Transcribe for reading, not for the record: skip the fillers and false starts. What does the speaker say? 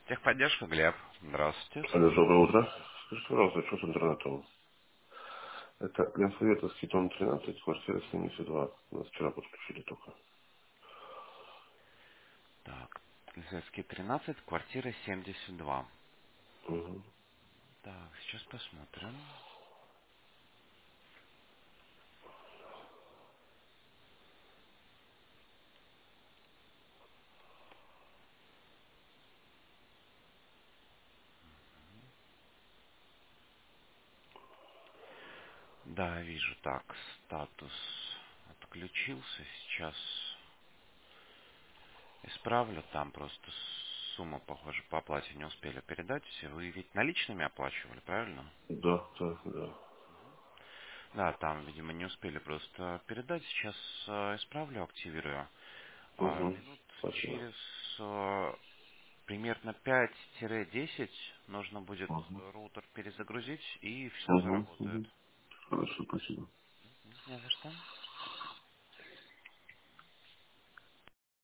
Техподдержка, Глеб. Здравствуйте. Алло, доброе утро. Скажите, пожалуйста, что с интернетом? Это Ленсоветовский дом 13, квартира 72. Нас вчера подключили только. Так, Лизецкий 13, квартира 72. Угу. Так, сейчас посмотрим. Да, вижу. Так, статус отключился. Сейчас исправлю. Там просто сумма, похоже, по оплате не успели передать. Вы ведь наличными оплачивали, правильно? Да, да, да. Да, там, видимо, не успели просто передать. Сейчас исправлю, активирую. Угу. Минут Спасибо. через примерно 5-10 нужно будет Угу. роутер перезагрузить, и все Угу. заработает. Угу. Хорошо, спасибо. Не за что.